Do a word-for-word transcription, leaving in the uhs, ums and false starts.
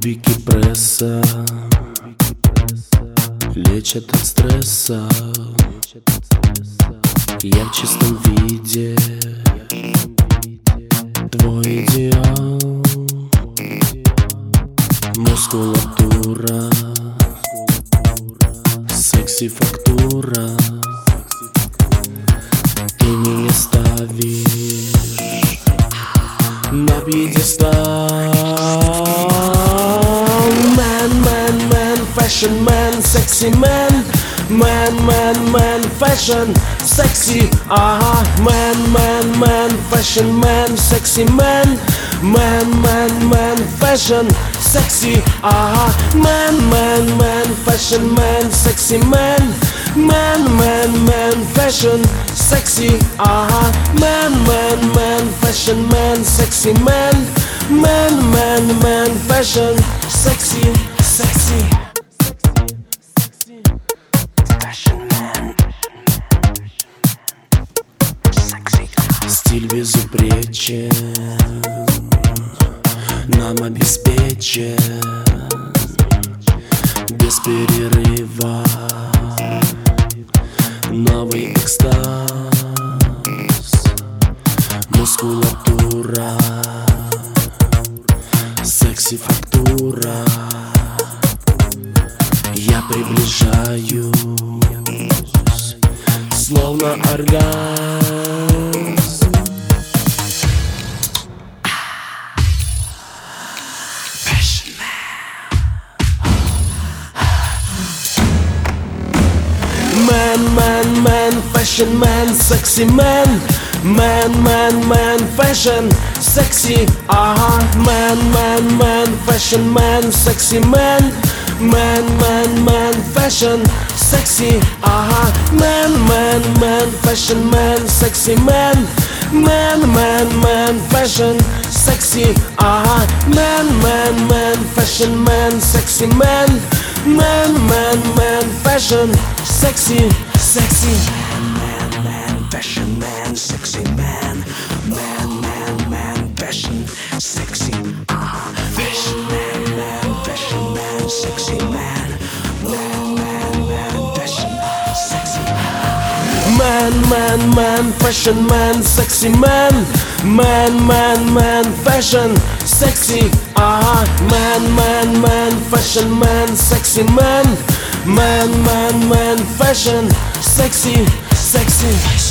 Кубики пресса лечат от стресса. Я в чистом виде, твой идеал. Мускулатура, секси-фактура. Ты меня ставишь на пьедестал. Man, man, man, fashion man, sexy man. Man, man, man, fashion, sexy. Ага, man, man, man, fashion man, sexy man. Man, man, man, fashion, sexy. Ага, man, man, man, fashion man, sexy man. Man, man, man, fashion, sexy. Ага, man, man, man, fashion man, sexy man. Man, man, man, fashion, sexy, sexy. Стиль безупречен, нам обеспечен без перерыва новый экстаз. Мускулатура, секси-фактура. Я приближаюсь, словно оргазм. Man, man, man, fashion man, sexy man. Man, man, man, fashion, sexy. Ага, man, man, man, fashion man, sexy man. Man, man, man, fashion, sexy. Ага, man, man, man, fashion man, sexy man. Man, man, man, fashion, sexy. Ага, man, man, man, fashion man, sexy man. Man, man, man, fashion, sexy, sexy. Man, man, man, fashion man, sexy man. Man, man, man, fashion, sexy. Ah, fashion man, man, fashion man, sexy man. Man, man, man, fashion, sexy. Man, man, man, fashion man, sexy man. Man, man, man, fashion, sexy. Ага, man, man, man, fashion man, sexy man. Man, man, man, fashion, sexy, sexy.